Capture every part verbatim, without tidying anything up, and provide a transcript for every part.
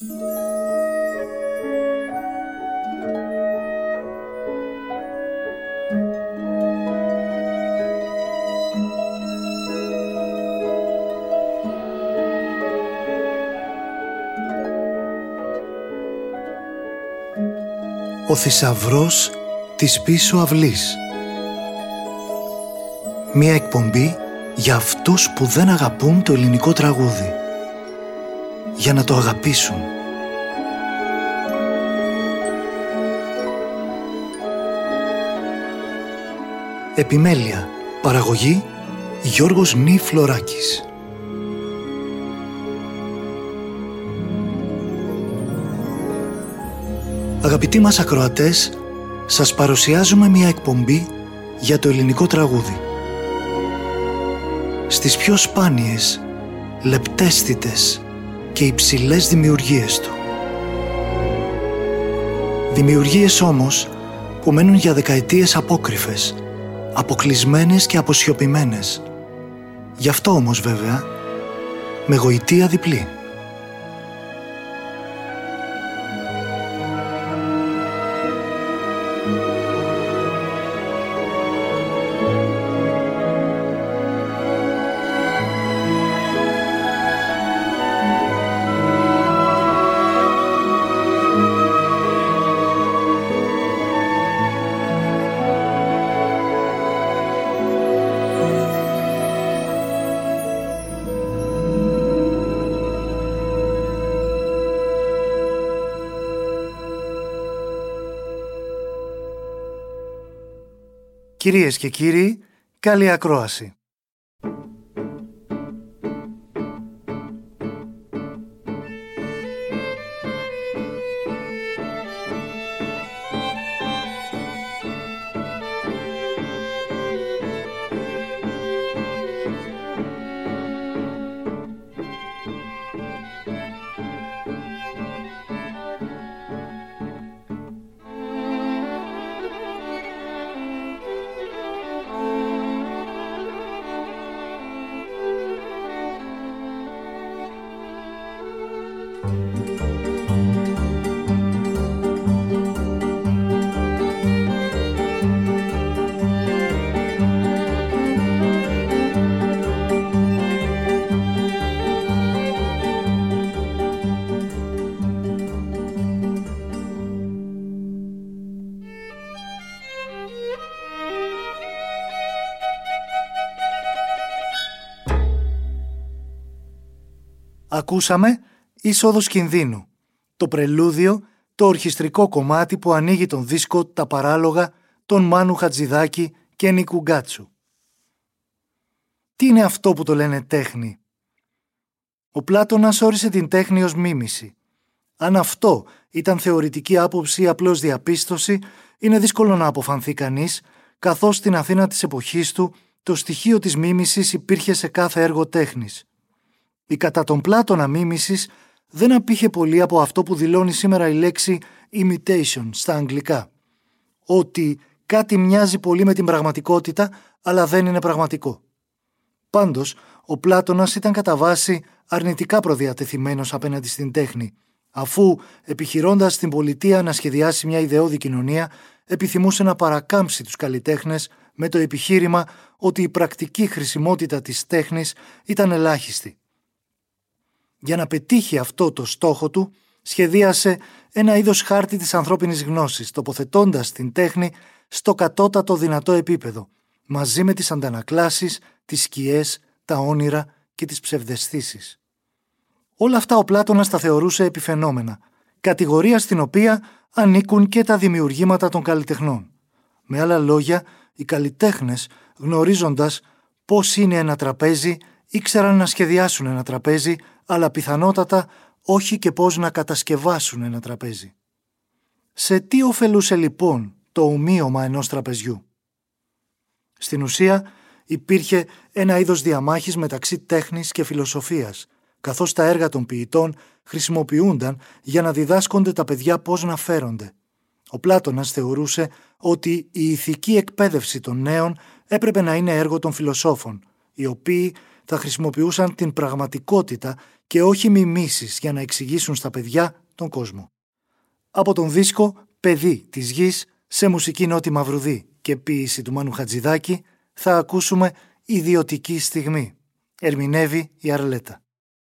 Ο θησαυρός της πίσω αυλής. Μία εκπομπή για αυτούς που δεν αγαπούν το ελληνικό τραγούδι. Για να το αγαπήσουν. Επιμέλεια. Παραγωγή Γιώργος Νι Φλωράκης. Αγαπητοί μας ακροατές, σας παρουσιάζουμε μια εκπομπή για το ελληνικό τραγούδι. Στις πιο σπάνιες, λεπτέστητες και υψηλές δημιουργίες του. Δημιουργίες όμως που μένουν για δεκαετίες απόκρυφες, αποκλεισμένες και αποσιωπημένες. Γι' αυτό όμως βέβαια, με γοητεία διπλή. Κυρίες και κύριοι, καλή ακρόαση. Ακούσαμε «Είσοδος κινδύνου», το πρελούδιο, το ορχιστρικό κομμάτι που ανοίγει τον δίσκο «Τα παράλογα» των Μάνου Χατζηδάκη και Νίκου Γκάτσου. Τι είναι αυτό που το λένε τέχνη? Ο Πλάτωνας όρισε την τέχνη ως μίμηση. Αν αυτό ήταν θεωρητική άποψη ή απλώς διαπίστωση, είναι δύσκολο να αποφανθεί κανείς, καθώς στην Αθήνα της εποχής του το στοιχείο της μίμησης υπήρχε σε κάθε έργο τέχνης. Η κατά τον Πλάτωνα μίμησης δεν απήχε πολύ από αυτό που δηλώνει σήμερα η λέξη imitation στα αγγλικά. Ότι κάτι μοιάζει πολύ με την πραγματικότητα, αλλά δεν είναι πραγματικό. Πάντως, ο Πλάτωνας ήταν κατά βάση αρνητικά προδιατεθειμένος απέναντι στην τέχνη, αφού επιχειρώντας στην πολιτεία να σχεδιάσει μια ιδεώδη κοινωνία, επιθυμούσε να παρακάμψει τους καλλιτέχνες με το επιχείρημα ότι η πρακτική χρησιμότητα της τέχνης ήταν ελάχιστη. Για να πετύχει αυτό το στόχο του, σχεδίασε ένα είδος χάρτη της ανθρώπινης γνώσης, τοποθετώντας την τέχνη στο κατώτατο δυνατό επίπεδο, μαζί με τις αντανακλάσεις, τις σκιές, τα όνειρα και τις ψευδαισθήσεις. Όλα αυτά ο Πλάτωνας τα θεωρούσε επιφαινόμενα, κατηγορία στην οποία ανήκουν και τα δημιουργήματα των καλλιτεχνών. Με άλλα λόγια, οι καλλιτέχνες, γνωρίζοντας πώς είναι ένα τραπέζι, ήξεραν να σχεδιάσουν ένα τραπέζι, αλλά πιθανότατα όχι και πώς να κατασκευάσουν ένα τραπέζι. Σε τι ωφελούσε λοιπόν το ομοίωμα ενός τραπεζιού? Στην ουσία υπήρχε ένα είδος διαμάχης μεταξύ τέχνης και φιλοσοφίας, καθώς τα έργα των ποιητών χρησιμοποιούνταν για να διδάσκονται τα παιδιά πώς να φέρονται. Ο Πλάτωνας θεωρούσε ότι η ηθική εκπαίδευση των νέων έπρεπε να είναι έργο των φιλοσόφων, οι οποίοι θα χρησιμοποιούσαν την πραγματικότητα και όχι μιμήσεις για να εξηγήσουν στα παιδιά τον κόσμο. Από τον δίσκο «Παιδί της γης» σε μουσική Νότι Μαυρουδή και ποίηση του Μάνου Χατζηδάκη θα ακούσουμε «Ιδιωτική στιγμή». Ερμηνεύει η Αρλέτα.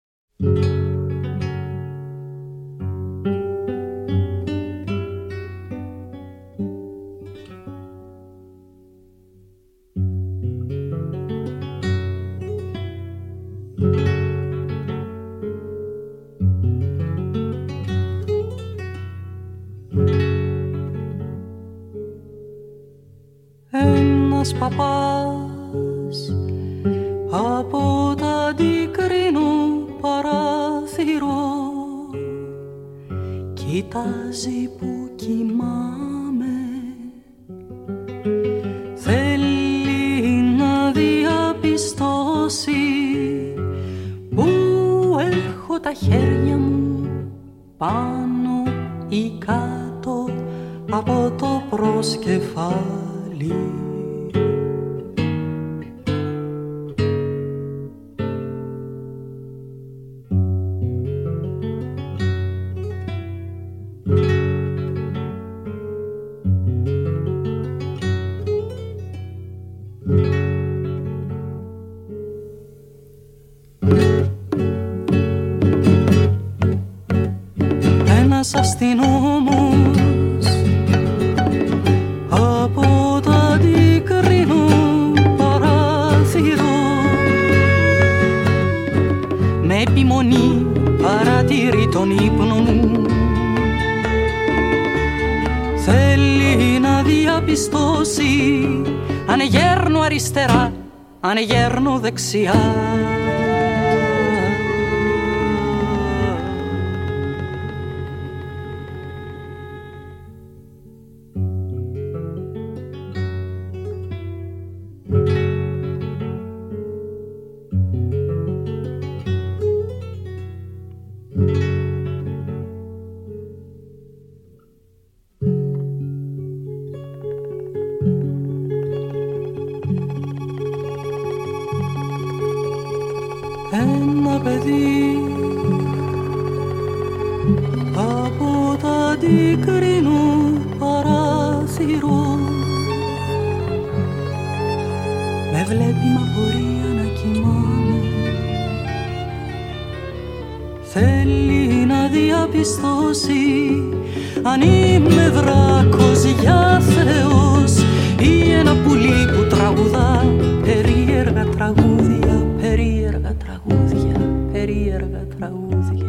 Ένας παπάς από τα αντικρίνου παράθυρο κοιτάζει που κοιμάμαι, θέλει να διαπιστώσει που έχω τα χέρια μου πάνω ή κάτω από το προσκεφάλι. Ένας αστυνόμος από το αντικρίνο παράθυρο με επιμονή παρατηρεί τον ύπνο μου, θέλει να διαπιστώσει αν γέρνω αριστερά, αν γέρνω δεξιά. Ένα παιδί από τα αντικρίνου παράθυρο με βλέπει μ' απορία να κοιμάμαι, θέλει να διαπιστώσει αν είμαι δράκος για Θεός ή ένα πουλί που τραγουδά περίεργα τραγούδια, περίεργα τραγούδια, περίεργα τραγούδια.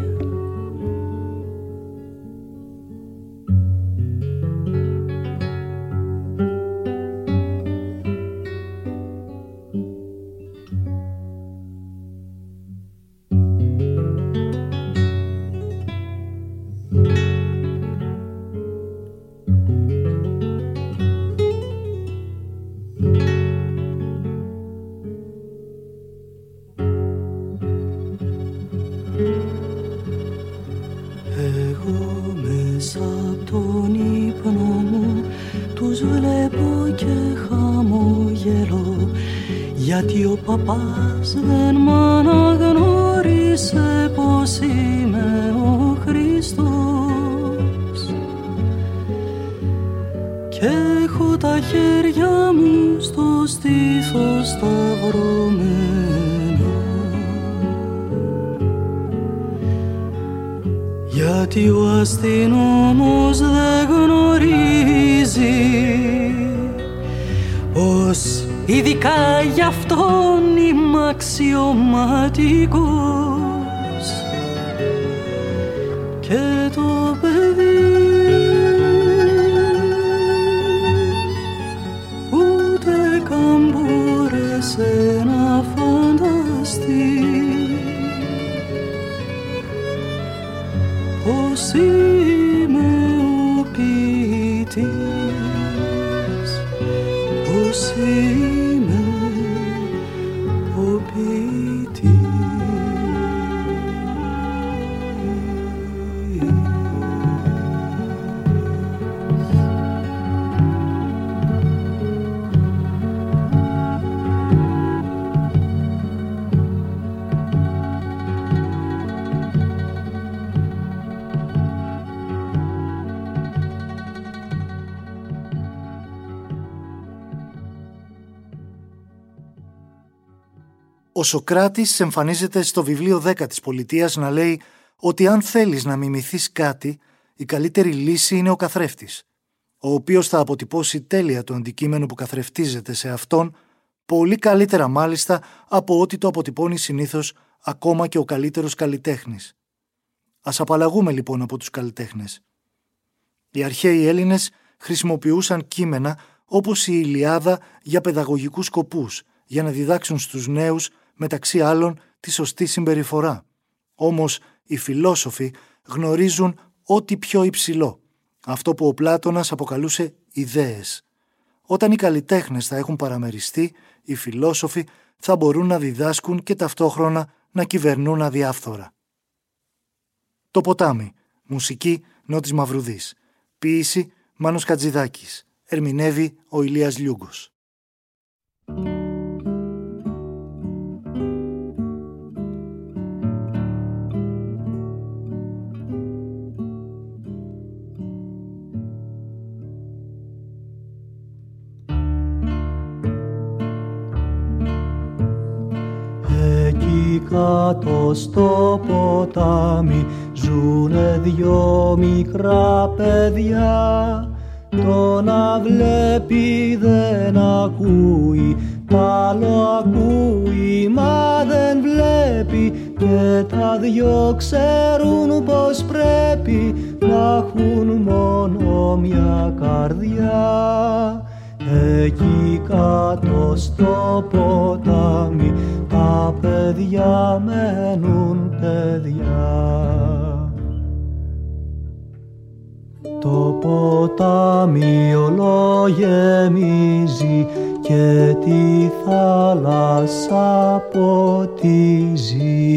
Γιατί ο παπάς δεν μ' αναγνώρισε πως είμαι ο Χριστός και έχω τα χέρια μου στο στήθος σταυρωμένα, γιατί ο αστυνόμος δεν γνωρίζει πως ειδικά γι' αυτόν είμαι αξιωματικός και το παιδί ούτε καν μπόρεσε να φανταστεί πως είμαι ο ποιητής, πως είμαι ο ποιητής. Ο Σωκράτης εμφανίζεται στο βιβλίο δέκα της Πολιτείας να λέει ότι αν θέλεις να μιμηθείς κάτι, η καλύτερη λύση είναι ο καθρέφτης, ο οποίος θα αποτυπώσει τέλεια το αντικείμενο που καθρεφτίζεται σε αυτόν, πολύ καλύτερα μάλιστα από ό,τι το αποτυπώνει συνήθως ακόμα και ο καλύτερος καλλιτέχνης. Ας απαλλαγούμε λοιπόν από τους καλλιτέχνες. Οι αρχαίοι Έλληνες χρησιμοποιούσαν κείμενα όπως η Ιλιάδα για παιδαγωγικούς σκοπούς, για να διδάξουν στους νέους, μεταξύ άλλων, τη σωστή συμπεριφορά. Όμως οι φιλόσοφοι γνωρίζουν ό,τι πιο υψηλό, αυτό που ο Πλάτωνας αποκαλούσε ιδέες. Όταν οι καλλιτέχνες θα έχουν παραμεριστεί, οι φιλόσοφοι θα μπορούν να διδάσκουν και ταυτόχρονα να κυβερνούν αδιάφθορα. Το ποτάμι. Μουσική Νότης Μαυρουδής. Ποίηση Μάνος Χατζηδάκης. Ερμηνεύει ο Ηλίας Λιούγκος. Εκεί κάτω στο ποτάμι ζουνε δυο μικρά παιδιά. Το να βλέπει δεν ακούει, τ' άλλο ακούει μα δεν βλέπει, και τα δυο ξέρουν πως πρέπει να έχουν μόνο μια καρδιά. Εκεί κάτω στο ποτάμι τα παιδιά μένουν παιδιά. Το ποτάμι όλο γεμίζει και τη θάλασσα ποτίζει.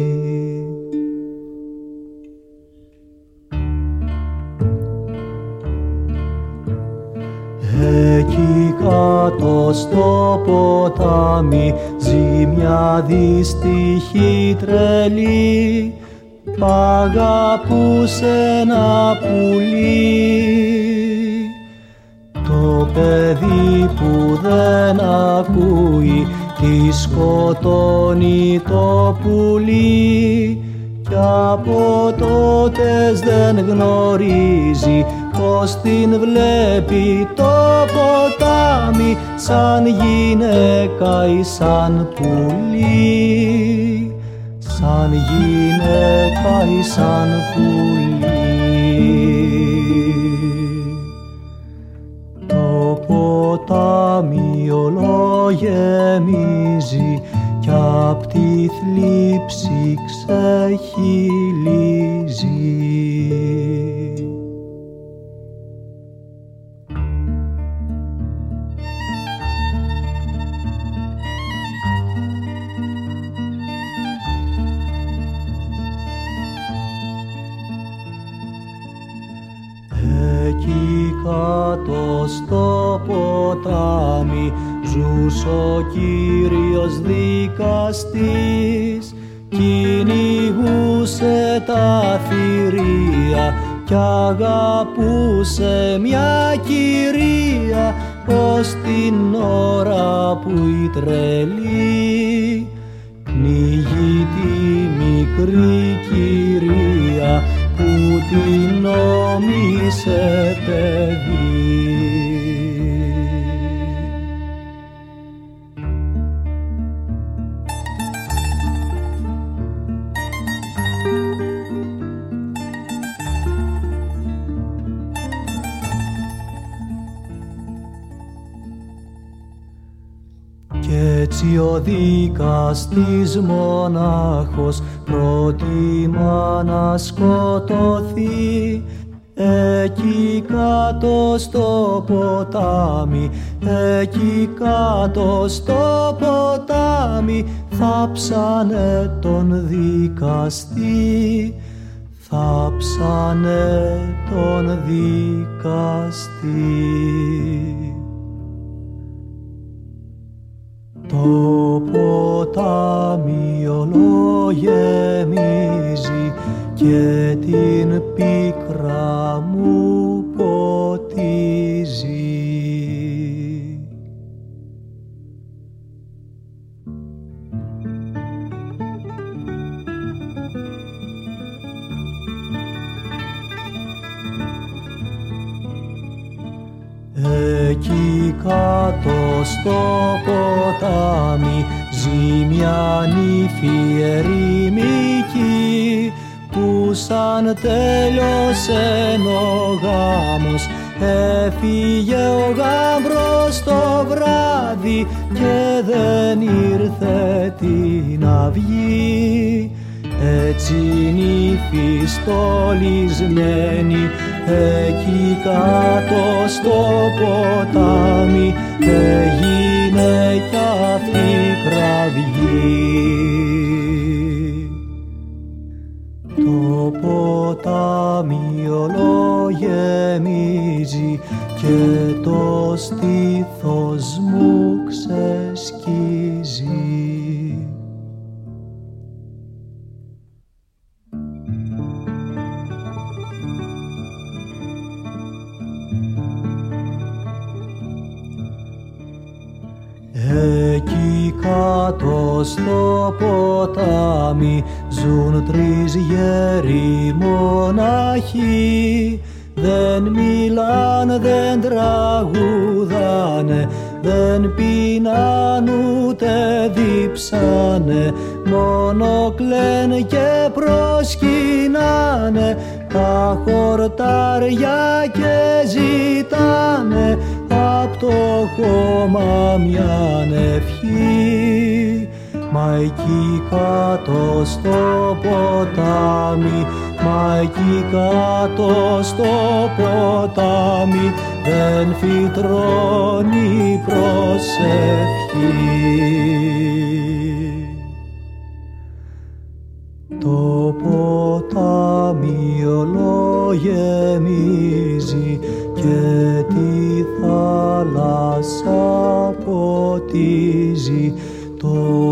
Εκεί κάτω στο ποτάμι ζει μια δύστιχη τρελή, π' αγαπούσε ένα πουλί. Το παιδί που δεν ακούει τη σκοτώνει το πουλί, κι από τότες δεν γνωρίζει πως την βλέπει το ποτάμι σαν γυναίκα ή σαν πουλί, σαν γυναίκα ή σαν πουλί. Το ποτάμι όλο γεμίζει κι απ' τη θλίψη ξεχυλίζει. Εκεί κάτω στο ποτάμι ζούς ο Κύριος δικαστής, κυνηγούσε τα θηρία κι αγαπούσε μια κυρία, πως την ώρα που η τρελή πνίγει τη μικρή κυρία που την νόμισε παιδί. Κι έτσι ο δικαστής μονάχος προτιμά να σκοτωθεί. Εκεί κάτω στο ποτάμι, εκεί κάτω στο ποτάμι θα ψάνε τον δικαστή, θα ψάνε τον δικαστή. Το ποτάμι όλο γεμίζει και την πίκρα μου ποτίζει. Εκεί κάτω στο ποτάμι ζει μια νύφη ερημική που σαν τέλειωσε ο γάμος έφυγε ο γάμπρος το βράδυ και δεν ήρθε την αυγή. Έτσι νύφη στολισμένη εκεί κάτω στο ποτάμι έγινε κι αυτή κραυγή. Το ποτάμι όλο γεμίζει και το στήθος μου ξεσκίζει. Εκεί κάτω στο ποτάμι ζουν τρεις γέροι μοναχοί. Δεν μιλάν, δεν τραγουδάνε, δεν πεινάν ούτε διψάνε, μόνο κλαιν και προσκυνάνε τα χορτάρια και ζητάνε απ' το χώμα μιαν ευχή. Μα εκεί κάτω στο ποτάμι, μα εκεί κάτω στο ποτάμι δεν φυτρώνει προσευχή. Το ποτάμι όλο γεμίζει και τη θάλασσα ποτίζει. Το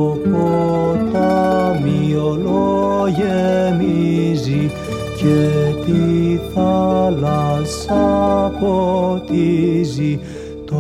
ποτάμι όλο γεμίζει και τη θάλασσα ποτίζει. Το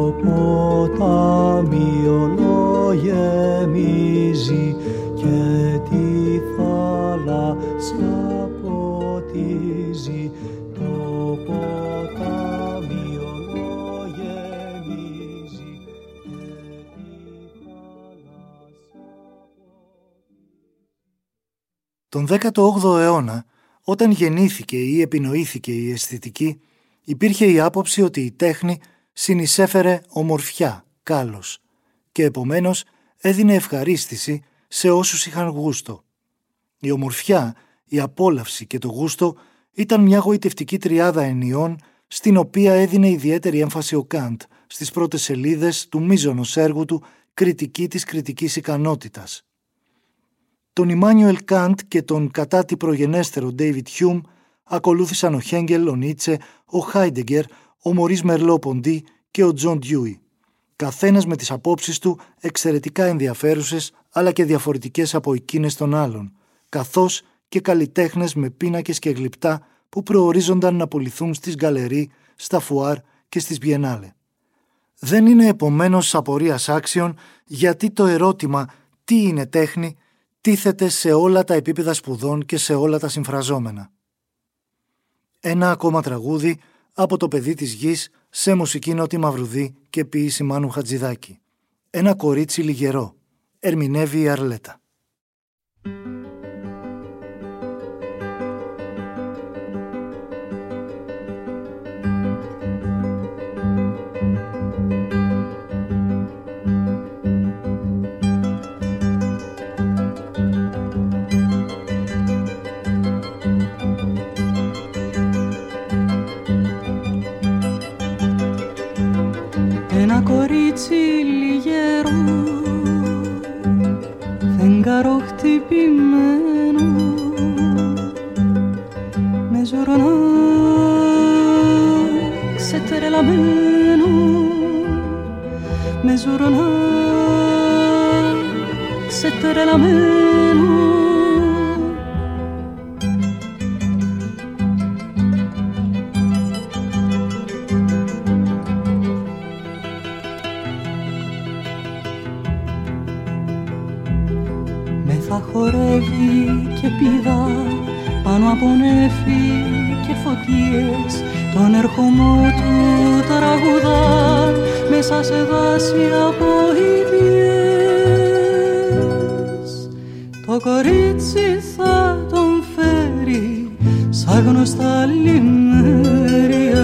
ποτάμι όλο γεμίζει και τη θάλασσα ποτίζει. Το ποτάμι όλο γεμίζει και τη θάλασσα ποτίζει. Τον δέκατο όγδοο αιώνα, όταν γεννήθηκε ή επινοήθηκε η αισθητική, υπήρχε η άποψη ότι η τέχνη συνεισέφερε ομορφιά, κάλος, και επομένως έδινε ευχαρίστηση σε όσους είχαν γούστο. Η ομορφιά, η απόλαυση και το γούστο ήταν μια γοητευτική τριάδα ενιών στην οποία έδινε ιδιαίτερη έμφαση ο Καντ στις πρώτες σελίδες του μείζωνος έργου του «Κριτική της κριτικής ικανότητας». Τον Ιμάνιουελ Καντ και τον κατά τη προγενέστερο Ντέιβιντ Χιούμ ακολούθησαν ο Χέγκελ, ο Νίτσε, ο Χάιντεγκερ, ο Μωρίς Μερλό Ποντί και ο Τζον Ντιούι. Καθένας με τις απόψεις του εξαιρετικά ενδιαφέρουσες αλλά και διαφορετικές από εκείνες των άλλων, καθώς και καλλιτέχνες με πίνακες και γλυπτά που προορίζονταν να πουληθούν στις γκαλερί, στα φουάρ και στις βιενάλε. Δεν είναι επομένως απορίας άξιων γιατί το ερώτημα «τι είναι τέχνη» τίθεται σε όλα τα επίπεδα σπουδών και σε όλα τα συμφραζόμενα. Ένα ακόμα τραγούδι από το παιδί της γης σε μουσική Νότι Μαυρουδή και ποίηση Μάνου Χατζηδάκη. Ένα κορίτσι λιγερό. Ερμηνεύει η Αρλέτα. Ένα κορίτσι λιγερό, φεγγαρό χτυπημένο, με ζωρονά ξετρελαμένο, με ζωρονά ξετρελαμένο. Θα χορεύει και πηδά πάνω από νέφη και φωτιές τον ερχομό του τραγουδά μέσα σε δάση από ιδιές. Το κορίτσι θα τον φέρει σαν γνωστά λιμέρια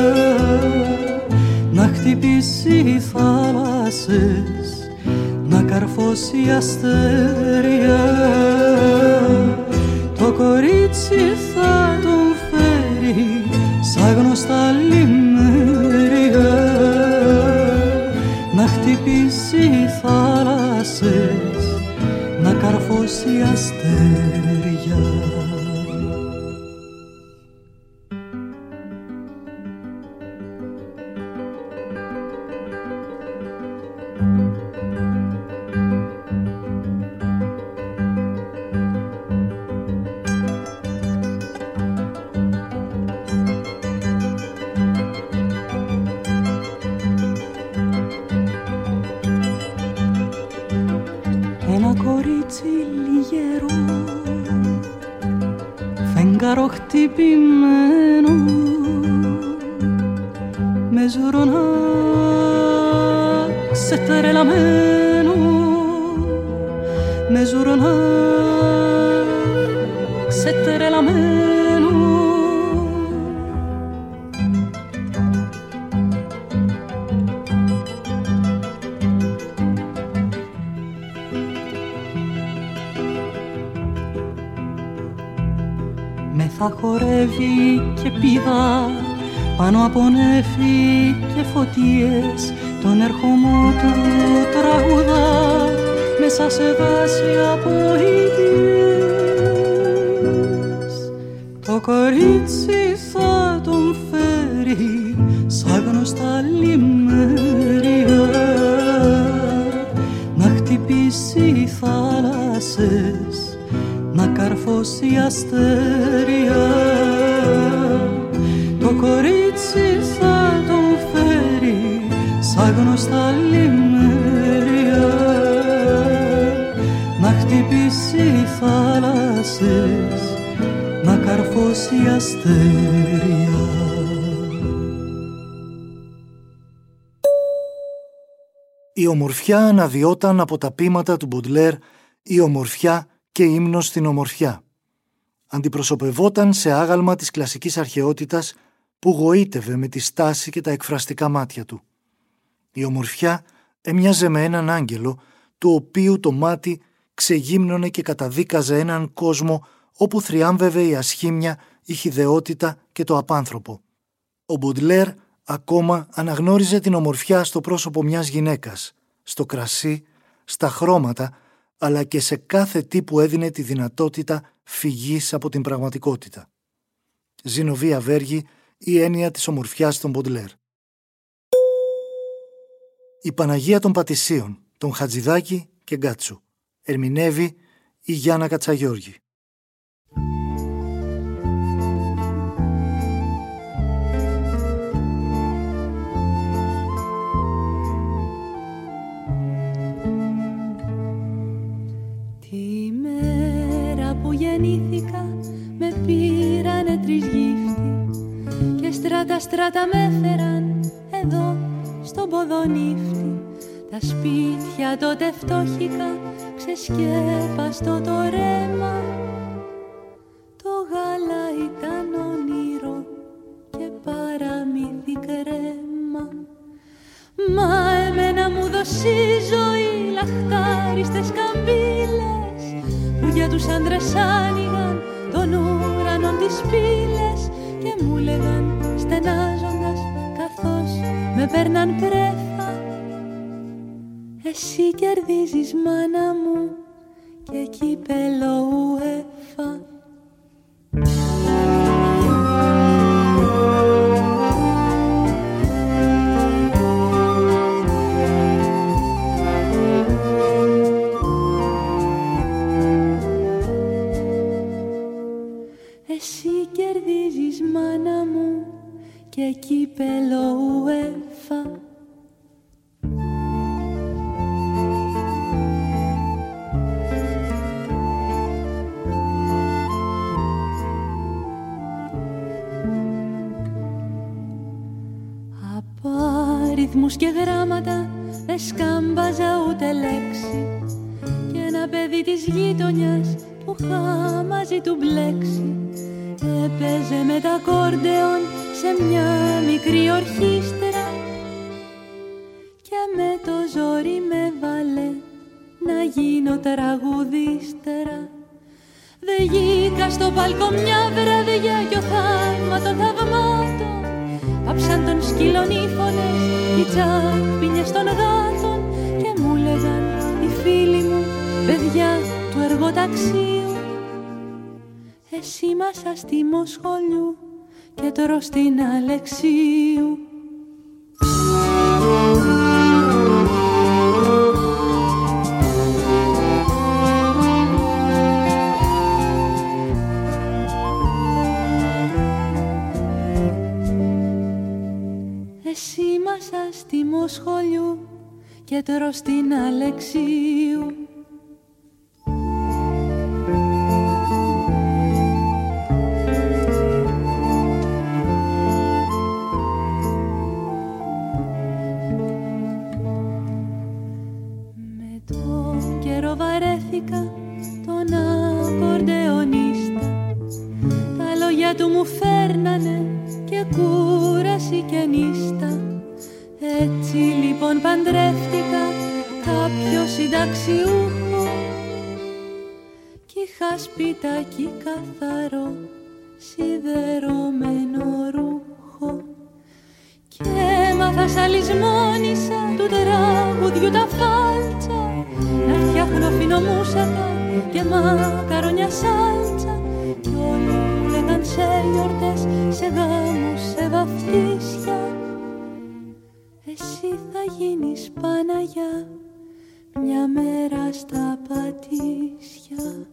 να χτυπήσει θάλασσες, να καρφώσει αστέρια. Το κορίτσι θα τον φέρει σαν γνωστά λιμέρια να χτυπήσει θάλασσες, να καρφώσει αστέρια. Χτυπημένο με ζουρωνά ξετρελαμένο, με ζουρωνά ξετρελαμένο. Θα χορεύει και πηδά πάνω από νέφη και φωτιές, τον ερχομό του τραγουδά μέσα σε δάση από ιδιές. Το κορίτσι θα τον φέρει σαν γνωστά λιμέρια να χτυπήσει θάλασσες, να καρφώσει αστέρια. Το κορίτσι θα τον φέρει σαν γνωστά λιμέρια να χτυπήσει θάλασσες, να καρφώσει αστέρια. Η ομορφιά αναδυόταν από τα ποίηματα του Μποντλέρ, η ομορφιά και ύμνος στην ομορφιά. Αντιπροσωπευόταν σε άγαλμα της κλασικής αρχαιότητας που γοήτευε με τη στάση και τα εκφραστικά μάτια του. Η ομορφιά έμοιαζε με έναν άγγελο, του οποίου το μάτι ξεγύμνωνε και καταδίκαζε έναν κόσμο όπου θριάμβευε η ασχήμια, η χυδαιότητα και το απάνθρωπο. Ο Μποντλέρ ακόμα αναγνώριζε την ομορφιά στο πρόσωπο μιας γυναίκας, στο κρασί, στα χρώματα, αλλά και σε κάθε τι που έδινε τη δυνατότητα φυγής από την πραγματικότητα. Ζηνοβία Βέργη, η έννοια της ομορφιάς των Μποντλέρ. Η Παναγία των Πατησίων, των Χατζηδάκη και Γκάτσου. Ερμηνεύει η Γιάννα Κατσαγιώργη. Τη μέρα που γεννήθηκα με πήρανε τρεις γύφτη και στράτα στράτα με έφεραν εδώ στον Ποδονύφτη. Τα σπίτια τότε φτώχικα, ξεσκέπαστο το ρέμα. Το γάλα ήταν όνειρο και παραμύθι κρέμα. Μα εμένα μου δώσει η ζωή λαχτάριστες καμπύλες που για τους άντρες άνοιγαν των ουρανών τις πύλες και μου λέγαν στενάζοντας καθώς με παίρναν πρέφα: εσύ κερδίζεις μάνα μου και κύπελο UEFA. Εσύ κερδίζεις μάνα μου και κύπελο UEFA. νόμους και γράμματα δεν σκάμπαζα ούτε λέξη. Και ένα παιδί της γείτονιας που είχα μαζί του μπλέξει έπαιζε με τα ακόρντεον σε μια μικρή ορχήστρα και με το ζόρι με βάλε να γίνω τραγουδίστερα. Δε γήκα στο παλκό μια βραδιά κι ο θαύμα των θαυμάτων πάψαν των σκύλων οι φωνές, οι τσάπινιες των γάτων και μου λέγαν οι φίλοι μου παιδιά του εργοταξίου εσύ μάσα στη Μοσχολιού και τρως την Αλεξίου. Εσύ μάσα στη Μοσχολιού και τρως την Αλεξίου. Με το καιρό βαρέθηκα τον ακορντεονίστα. Τα λόγια του μου φέρνανε και κούραση και νύστα. Έτσι λοιπόν παντρεύτηκα κάποιο συνταξιούχο κι είχα σπιτάκι καθαρό σιδερωμένο ρούχο και έμαθα σαλισμόνισα του τραγουδιού τα φάλτσα να φτιάχνω φινομούσακα και μακαρόνια σάλτσα κι όλοι μου λέγαν σε γιορτές, σε γάμους, σε βαφτίσια εσύ θα γίνεις Παναγιά μια μέρα στα Πατήσια.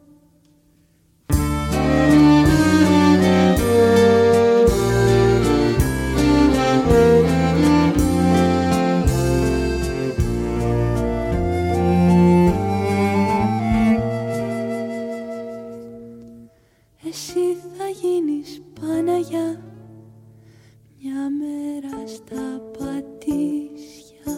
Εσύ θα γίνεις Παναγιά μια μέρα στα Πατήσια.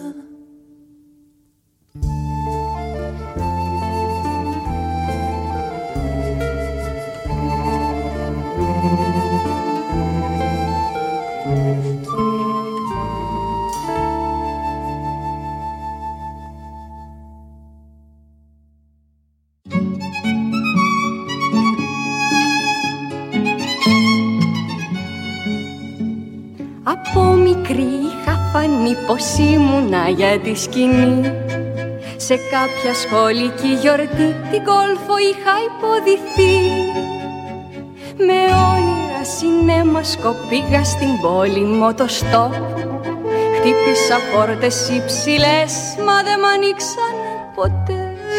Από μικρή είχα φανεί πως ήμουνα για τη σκηνή. Σε κάποια σχολική γιορτή την κόλφο είχα υποδηθεί. Με όνειρα σινέμασκο πήγα στην πόλη μοτοστόπ. Χτύπησα πόρτες υψηλές μα δεν μ' ανοίξανε ποτέ.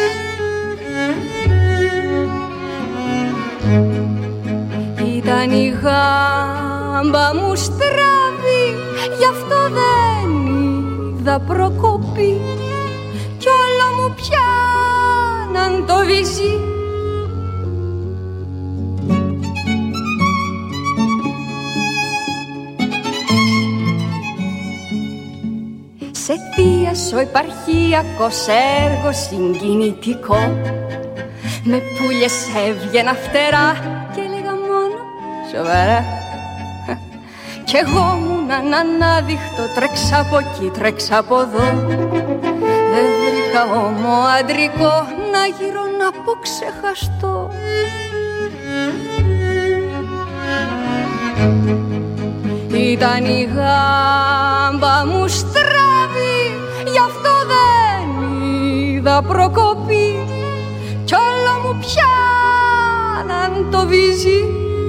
Ήταν η γάμπα μου στραβή, γι' αυτό δεν είδα προκοπή κι όλο μου πιάναν το βυζί. Σε θείασο επαρχιακός έργο συγκινητικό, με πουλιες έβγαινα φτερά και έλεγα μόνο σοβαρά. Κι εγώ ήμουν ανάδειχτο, τρέξα από εκεί, τρέξα από εδώ. Δεν βρήκα όμο αντρικό να γύρω να πω ξεχαστώ. Ήταν η γάμπα μου στραβή, γι' αυτό δεν είδα προκοπή κι όλο μου πιάναν το βυζί.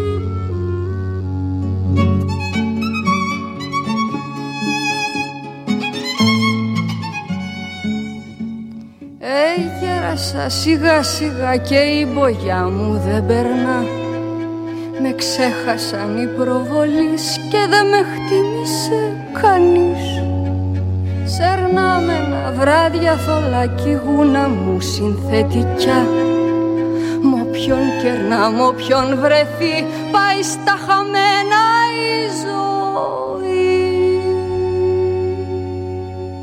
Έγερασα σιγά σιγά και η μπογιά μου δεν περνά. Με ξέχασαν οι προβολείς και δεν με χτίμησε κανείς. Σερνάμενα βράδια θολάκι γούνα μου συνθετικιά. Μ' όποιον κερνά, μ' όποιον βρεθεί, πάει στα χαμένα η ζωή.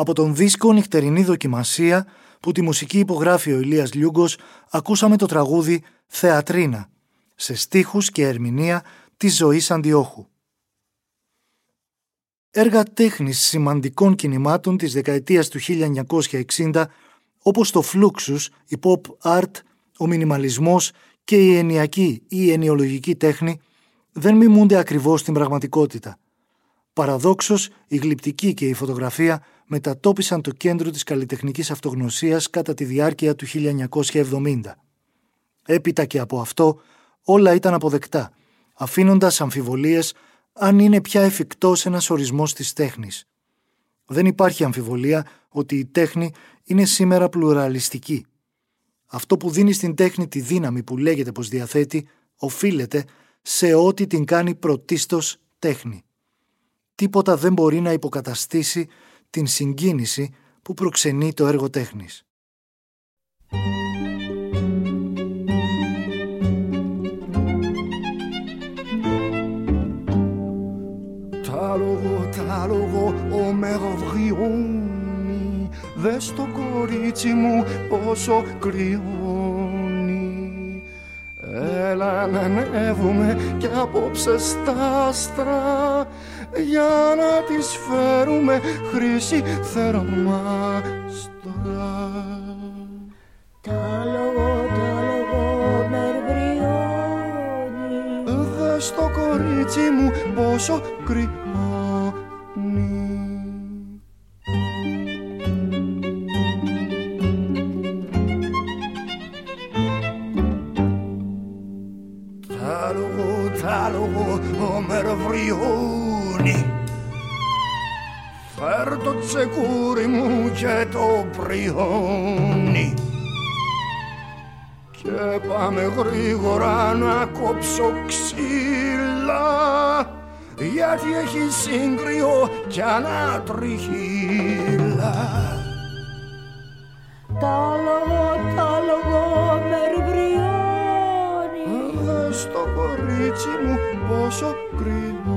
Από τον δίσκο «Νυχτερινή δοκιμασία», που τη μουσική υπογράφει ο Ηλίας Λιούγκος, ακούσαμε το τραγούδι «Θεατρίνα», σε στίχους και ερμηνεία της Ζωής Αντιόχου. Έργα τέχνης σημαντικών κινημάτων της δεκαετίας του χίλια εννιακόσια εξήντα, όπως το Fluxus, η pop art, ο μινιμαλισμός και η ενιακή ή ενιολογική τέχνη, δεν μιμούνται ακριβώς την πραγματικότητα. Παραδόξως, η γλυπτική και η φωτογραφία μετατόπισαν το κέντρο της καλλιτεχνικής αυτογνωσίας κατά τη διάρκεια του χίλια εννιακόσια εβδομήντα. Έπειτα και από αυτό, όλα ήταν αποδεκτά, αφήνοντας αμφιβολίες αν είναι πια εφικτός ένας ορισμός της τέχνης. Δεν υπάρχει αμφιβολία ότι η τέχνη είναι σήμερα πλουραλιστική. Αυτό που δίνει στην τέχνη τη δύναμη που λέγεται πως διαθέτει, οφείλεται σε ό,τι την κάνει πρωτίστως τέχνη. Τίποτα δεν μπορεί να υποκαταστήσει την συγκίνηση που προξενεί το έργο τέχνης. Τα λόγω, τα λόγω, ο μεροβριώνει, δες το κορίτσι μου πόσο κρυώνει. Έλα να ανέβουμε κι απόψε στα άστρα, για να της φέρουμε χρυσή θερμάστρα. Τα λόγω, τα λόγω μερβριώνει, δες το κορίτσι μου πόσο κρυώνει. Τα λόγω, τα λόγω ο μερβριώνει, φέρ το τσεκούρι μου και το πριώνει, και πάμε γρήγορα να κόψω ξύλα, γιατί έχει σύγκριο κι ανατριχύλα. τα λόγω, τα λόγω μερβριώνει, δες το κορίτσι μου πόσο κρυώνει.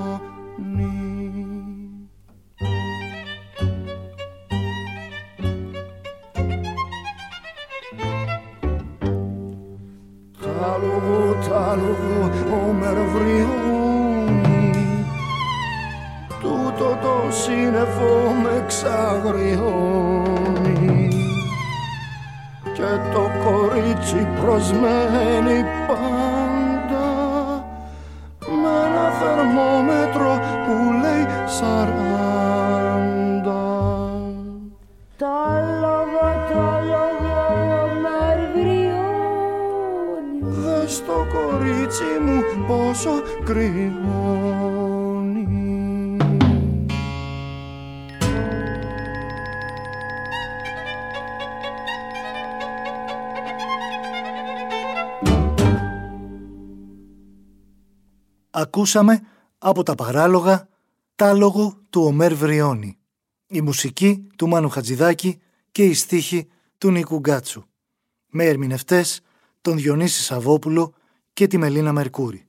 Τα λόγω, τα λόγω ο μερβριώνει, τούτο το σύννεφο με ξαγριώνει, και το κορίτσι προσμένει πάντα με ένα θερμόμετρο που λέει σαράντα. τα λόγω, τα λόγω μερβριώνει, Δες το κορίτσι μου πόσο κρυώνει. Ακούσαμε από τα παράλογα «Τάλογο» του Ομέρ Βριώνη, η μουσική του Μάνου Χατζηδάκη και η στίχη του Νίκου Γκάτσου, με ερμηνευτές τον Διονύση Σαββόπουλο και τη Μελίνα Μερκούρη.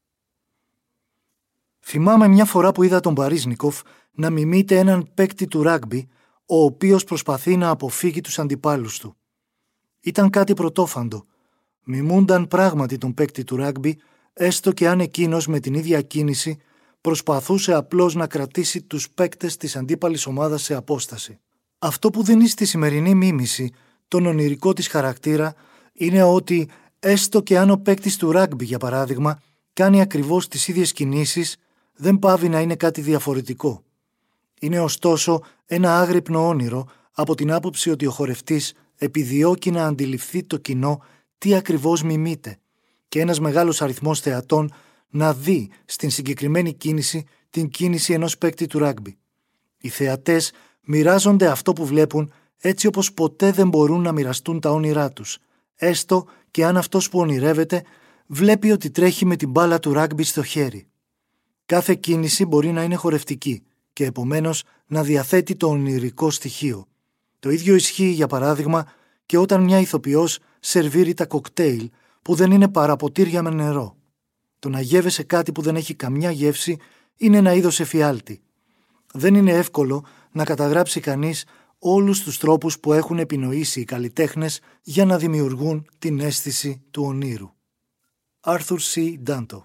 Θυμάμαι μια φορά που είδα τον Παρίσνικοφ να μιμείται έναν παίκτη του ράγκμπι, ο οποίος προσπαθεί να αποφύγει τους αντιπάλους του. Ήταν κάτι πρωτόφαντο. Μιμούνταν πράγματι τον παίκτη του ράγκμπι, έστω και αν εκείνος με την ίδια κίνηση προσπαθούσε απλώς να κρατήσει τους παίκτες της αντίπαλης ομάδας σε απόσταση. Αυτό που δίνει στη σημερινή μίμηση τον ονειρικό της χαρακτήρα είναι ότι, έστω και αν ο παίκτης του ράγκμπι, για παράδειγμα, κάνει ακριβώς τις ίδιες κινήσεις, δεν πάβει να είναι κάτι διαφορετικό. Είναι ωστόσο ένα άγρυπνο όνειρο από την άποψη ότι ο χορευτής επιδιώκει να αντιληφθεί το κοινό τι ακριβώς μιμείται και ένας μεγάλος αριθμός θεατών να δει στην συγκεκριμένη κίνηση την κίνηση ενός παίκτη του ράγκμπι. Οι θεατές μοιράζονται αυτό που βλέπουν έτσι όπως ποτέ δεν μπορούν να μοιραστούν τα όνειρά τους, έστω και αν αυτός που ονειρεύεται βλέπει ότι τρέχει με την μπάλα του ράγκμπι στο χέρι. Κάθε κίνηση μπορεί να είναι χορευτική και επομένως να διαθέτει το ονειρικό στοιχείο. Το ίδιο ισχύει, για παράδειγμα, και όταν μια ηθοποιός σερβίρει τα κοκτέιλ που δεν είναι παρά ποτήρια με νερό. Το να γεύεσαι κάτι που δεν έχει καμιά γεύση είναι ένα είδος εφιάλτη. Δεν είναι εύκολο να καταγράψει κανείς όλους τους τρόπους που έχουν επινοήσει οι καλλιτέχνες για να δημιουργούν την αίσθηση του ονείρου. Άρθουρ Σι Ντάντο.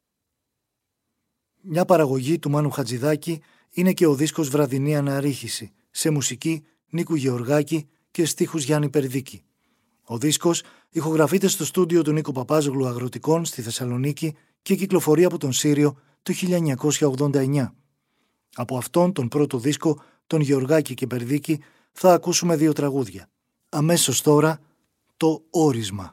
Μια παραγωγή του Μάνου Χατζηδάκη είναι και ο δίσκος Βραδινή Αναρρίχηση, σε μουσική Νίκου Γεωργάκη και στίχους Γιάννη Περδίκη. Ο δίσκος ηχογραφείται στο στούντιο του Νίκου Παπάζογλου Αγροτικών στη Θεσσαλονίκη και κυκλοφορεί από τον Σύριο το χίλια εννιακόσια ογδόντα εννιά. Από αυτόν τον πρώτο δίσκο, τον Γεωργάκη και Περδίκη, θα ακούσουμε δύο τραγούδια. Αμέσως τώρα, το Όρισμα.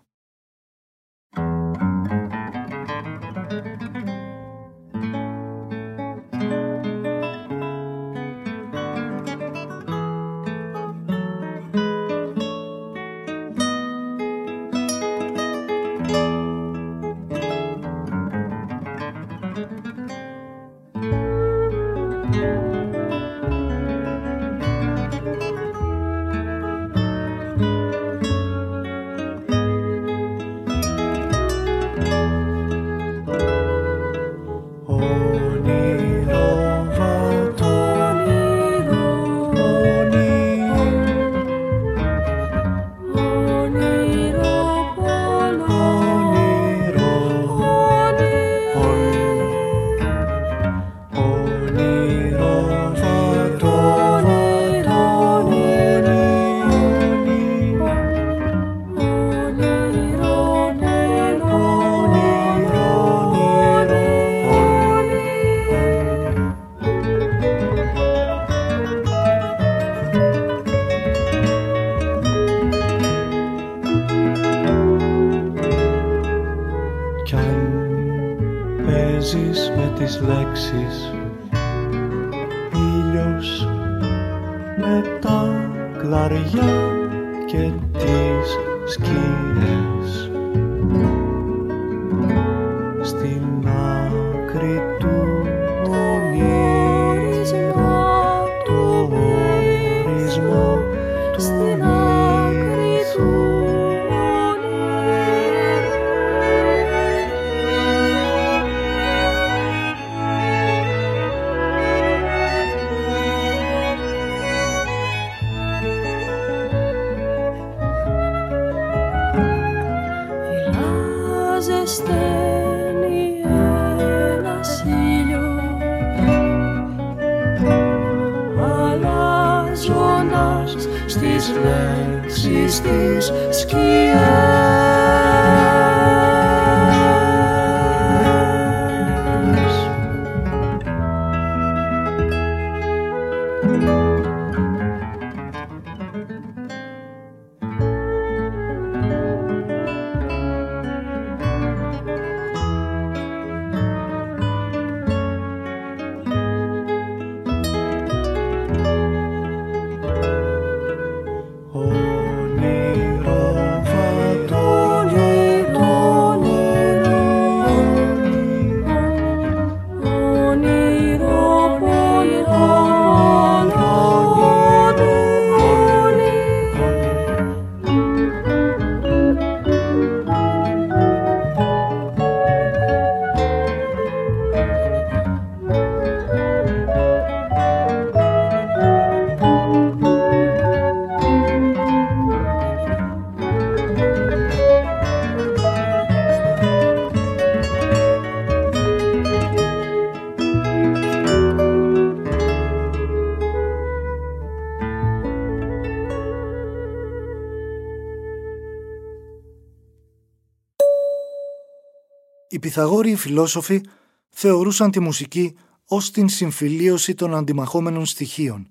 Οι Πυθαγόριοι φιλόσοφοι θεωρούσαν τη μουσική ως την συμφιλίωση των αντιμαχόμενων στοιχείων.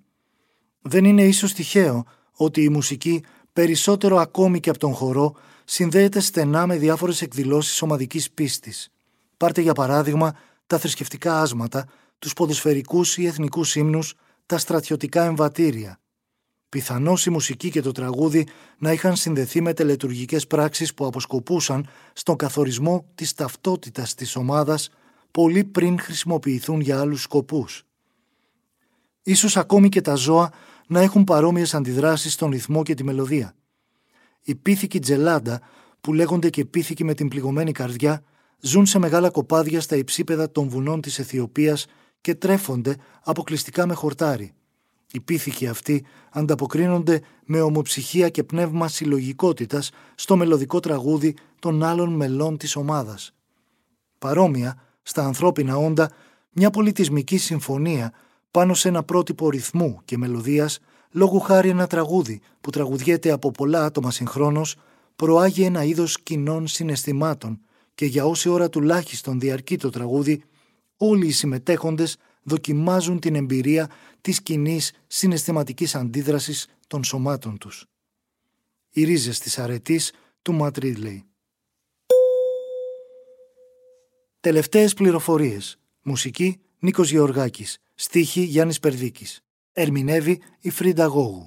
Δεν είναι ίσως τυχαίο ότι η μουσική, περισσότερο ακόμη και από τον χορό, συνδέεται στενά με διάφορες εκδηλώσεις ομαδικής πίστης. Πάρτε για παράδειγμα τα θρησκευτικά άσματα, τους ποδοσφαιρικούς ή εθνικούς ύμνους, τα στρατιωτικά εμβατήρια. Πιθανώς η μουσική και το τραγούδι να είχαν συνδεθεί με τελετουργικές πράξεις που αποσκοπούσαν στον καθορισμό της ταυτότητας της ομάδας πολύ πριν χρησιμοποιηθούν για άλλους σκοπούς. Ίσως ακόμη και τα ζώα να έχουν παρόμοιες αντιδράσεις στον ρυθμό και τη μελωδία. Οι πίθηκοι τζελάντα, που λέγονται και πίθηκοι με την πληγωμένη καρδιά, ζουν σε μεγάλα κοπάδια στα υψίπεδα των βουνών της Αιθιοπίας και τρέφονται αποκλειστικά με χορτάρι. Οι πίθηκοι αυτοί ανταποκρίνονται με ομοψυχία και πνεύμα συλλογικότητας στο μελωδικό τραγούδι των άλλων μελών της ομάδας. Παρόμοια, στα ανθρώπινα όντα, μια πολιτισμική συμφωνία πάνω σε ένα πρότυπο ρυθμού και μελωδίας, λόγου χάρη ένα τραγούδι που τραγουδιέται από πολλά άτομα συγχρόνως, προάγει ένα είδος κοινών συναισθημάτων και για όση ώρα τουλάχιστον διαρκεί το τραγούδι, όλοι οι συμμετέχοντες δοκιμάζουν την εμπειρία της κοινής συναισθηματικής αντίδρασης των σωμάτων τους. Οι ρίζες της αρετής του Ματ Ρίτλεϊ. Τελευταίες πληροφορίες. Μουσική Νίκος Γεωργάκης. Στίχη Γιάννης Περδίκης. Ερμηνεύει η Φρίντα Γόγου.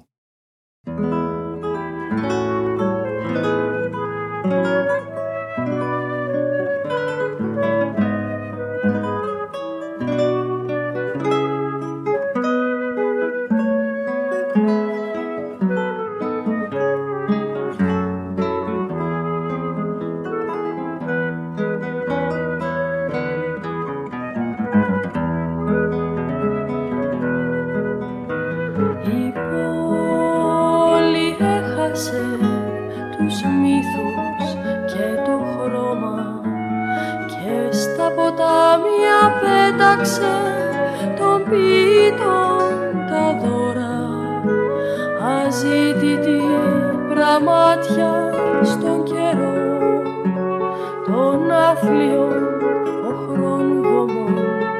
Τους μύθους και το χρώμα και στα ποτάμια πέταξε των ποιητών τα δώρα, αζήτητη πραμάτια στον καιρό των άθλιων οχρών βωμών.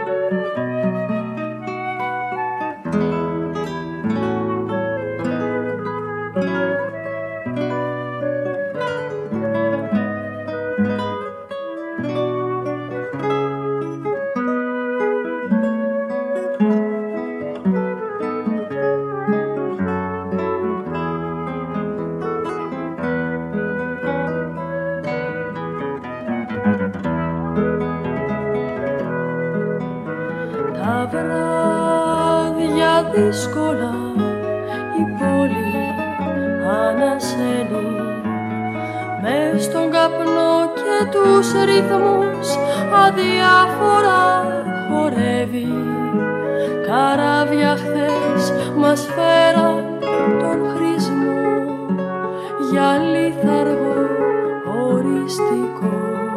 Τα βράδια δύσκολα η πόλη ανασένει μες στον καπνό και τους ρυθμούς αδιάφορα χορεύει. Καράβια χθες μας φέραν τον χρησμό για λίθαργο οριστικό.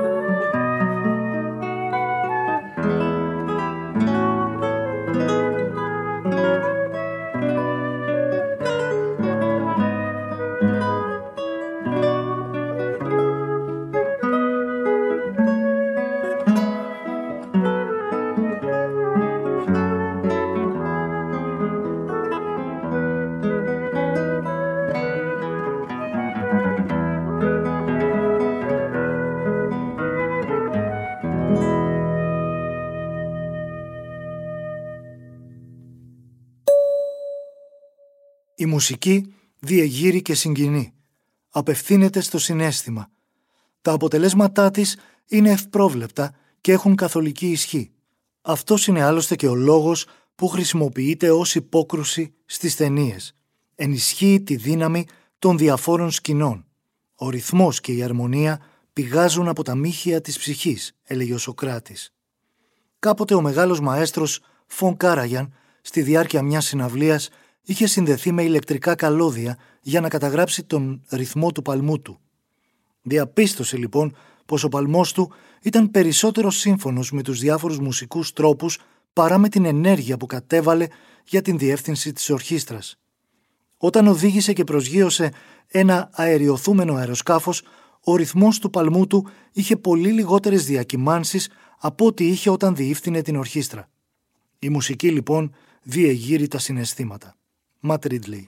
Η μουσική διεγείρει και συγκινεί. Απευθύνεται στο συναίσθημα. Τα αποτελέσματά της είναι ευπρόβλεπτα και έχουν καθολική ισχύ. Αυτός είναι άλλωστε και ο λόγος που χρησιμοποιείται ως υπόκρουση στις ταινίες. Ενισχύει τη δύναμη των διαφόρων σκηνών. Ο ρυθμός και η αρμονία πηγάζουν από τα μύχια της ψυχής, έλεγε ο Σωκράτης. Κάποτε ο μεγάλος μαέστρος Φον Κάραγιαν, στη διάρκεια μιας συναυλίας, είχε συνδεθεί με ηλεκτρικά καλώδια για να καταγράψει τον ρυθμό του παλμού του. Διαπίστωσε λοιπόν πως ο παλμός του ήταν περισσότερο σύμφωνος με τους διάφορους μουσικούς τρόπους παρά με την ενέργεια που κατέβαλε για την διεύθυνση της ορχήστρας. Όταν οδήγησε και προσγείωσε ένα αεριοθούμενο αεροσκάφος, ο ρυθμός του παλμού του είχε πολύ λιγότερες διακυμάνσεις από ό,τι είχε όταν διεύθυνε την ορχήστρα. Η μουσική λοιπόν διεγείρει τα συναισθήματα. Ματ Ρίτλεϊ.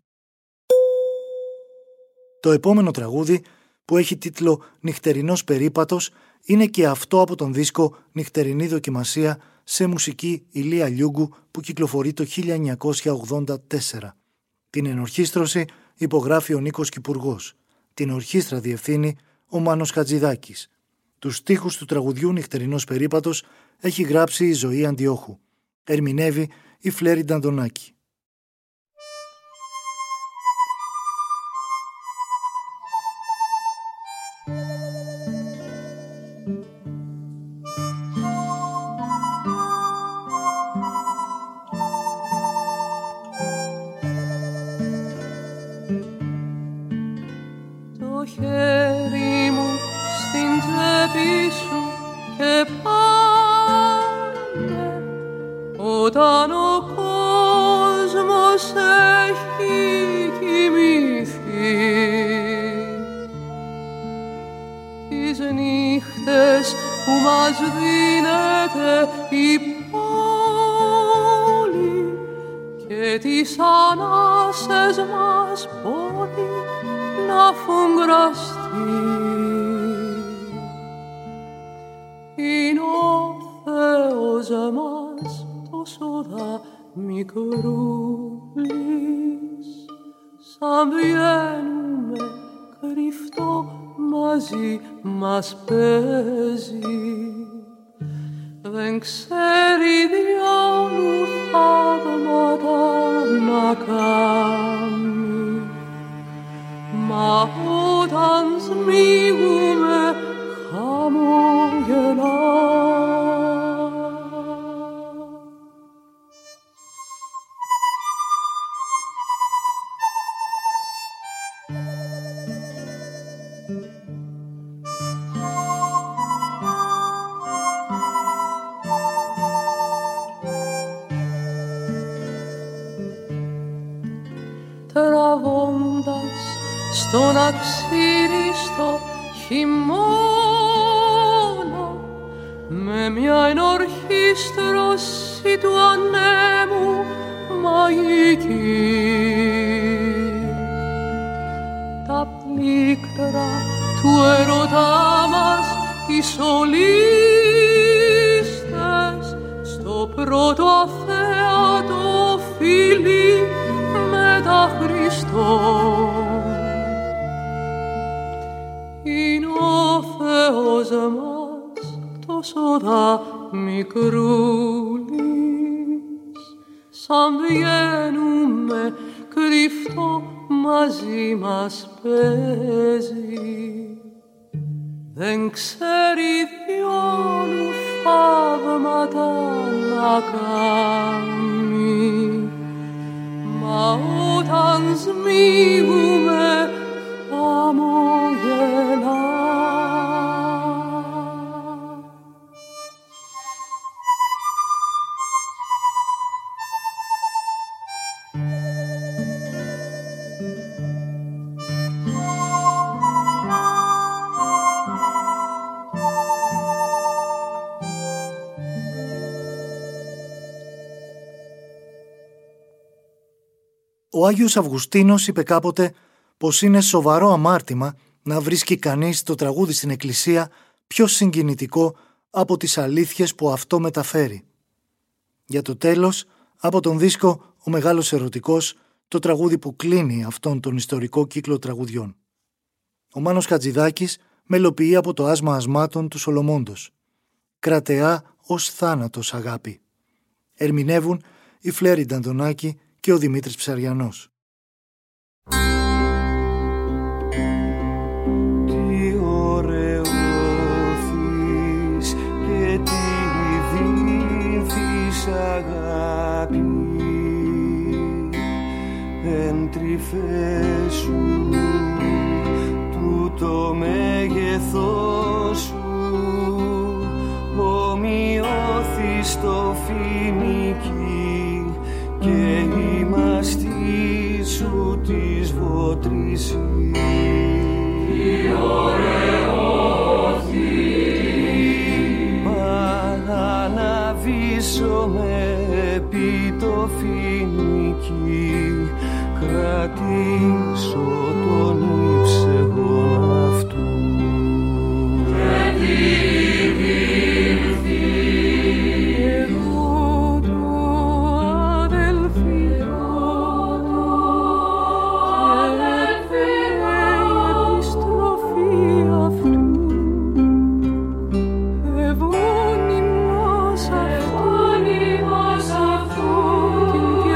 Το επόμενο τραγούδι, που έχει τίτλο «Νυχτερινός περίπατος», είναι και αυτό από τον δίσκο «Νυχτερινή δοκιμασία» σε μουσική Ηλία Λιούγκου που κυκλοφορεί το χίλια εννιακόσια ογδόντα τέσσερα. Την ενορχήστρωση υπογράφει ο Νίκος Κυπουργός. Την ορχήστρα διευθύνει ο Μάνος Χατζηδάκης. Τους στίχους του τραγουδιού «Νυχτερινός περίπατος» έχει γράψει η Ζωή Αντιόχου. Ερμηνεύει η Φλέρη Νταντονάκη. τις νύχτες που μας δίνεται η πόλη και τις ανάσες μας πόλη να φουγκραστεί. Είναι ο Θεός μας τόσο δα μικρούλης, σαν βγαίνουμε κρυφτό μαζί μας παίζει. Δεν ξέρει διόλου θαύματα να κάνει, μα όταν σμίγουμε χαμογελά. Τραβώντας στον αξίριστο χειμώνα με μια ενορχήστρωση του ανέμου μαγική, τα πλήκτρα του ερωτά μας οι σολίστες στο πρώτο αθέατο φίλι μετά Χριστό. Είναι ο Θεός μας τόσο δα μικρούλης, σαν βγαίνουμε κρυφτό μαζί μας παίζει. Δεν ξέρει διόλου θαύματα να κάνει, μα όταν σμίγουμε χαμογελά. Ο Άγιος Αυγουστίνος είπε κάποτε πως είναι σοβαρό αμάρτημα να βρίσκει κανείς το τραγούδι στην εκκλησία πιο συγκινητικό από τις αλήθειες που αυτό μεταφέρει. Για το τέλος, από τον δίσκο «Ο Μεγάλος Ερωτικός», το τραγούδι που κλείνει αυτόν τον ιστορικό κύκλο τραγουδιών. Ο Μάνος Χατζηδάκης μελοποιεί από το άσμα ασμάτων του Σολομώντος. «Κρατεά ως θάνατος αγάπη». Ερμηνεύουν η Φλέρη Νταντονάκη και ο Δημήτρης Ψαριανός. Τι ωραιώθεις και τι δίνθεις αγάπη, εν τρυφές σου τούτο μέγεθός σου, ομοιώθης το φοινική και η μαστή σου της βότρησης. Τι ωραιώθη, μα αναβήσομαι επί το φοινική, κρατήσω τον ύψεγον αυτού. Και τι δίνθη εγώ του αδελφιό και επιστροφή αυτού, ευώνυμος αυτού την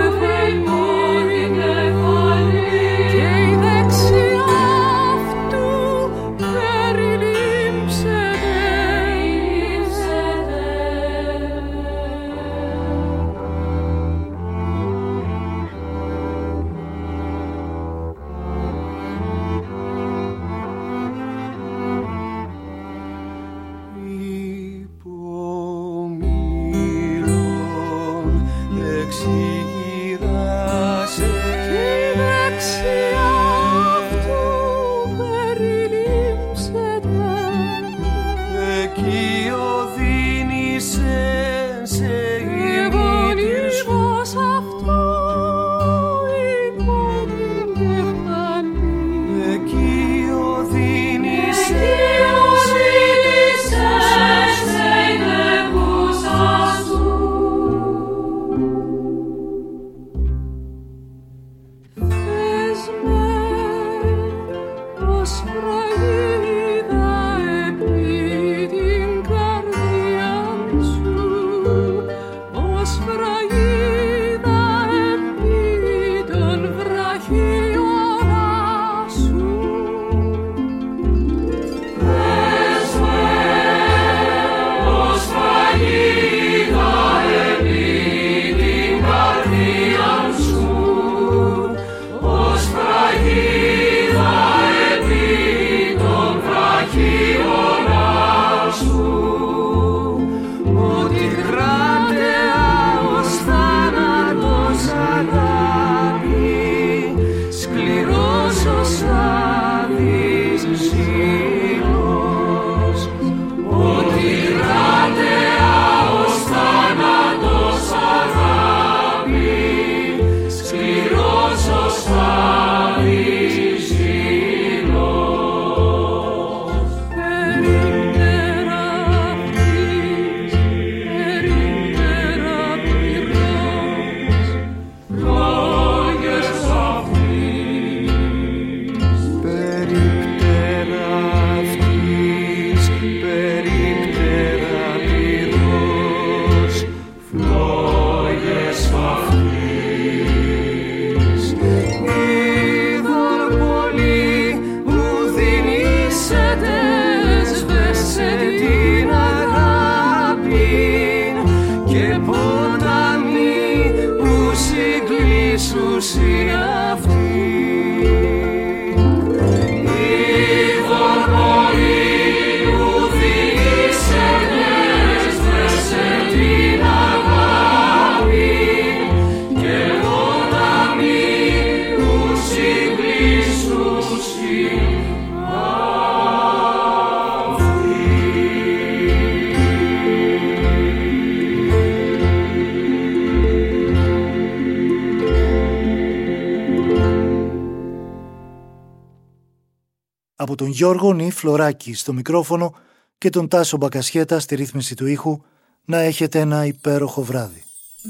τον Γιώργο Νι Φλωράκη στο μικρόφωνο και τον Τάσο Μπακασιέτα στη ρύθμιση του ήχου, να έχετε ένα υπέροχο βράδυ.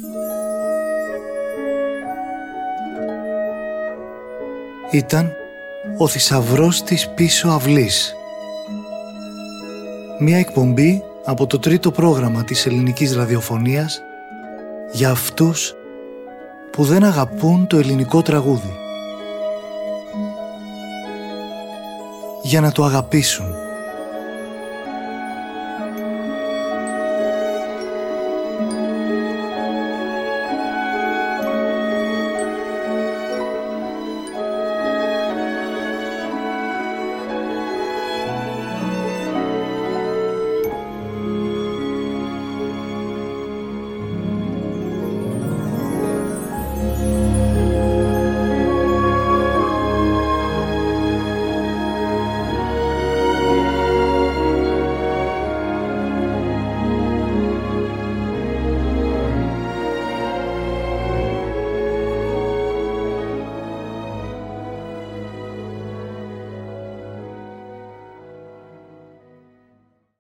Ήταν ο θησαυρός της πίσω αυλής. Μια εκπομπή από το τρίτο πρόγραμμα της ελληνικής ραδιοφωνίας για αυτούς που δεν αγαπούν το ελληνικό τραγούδι. Για να το αγαπήσουν.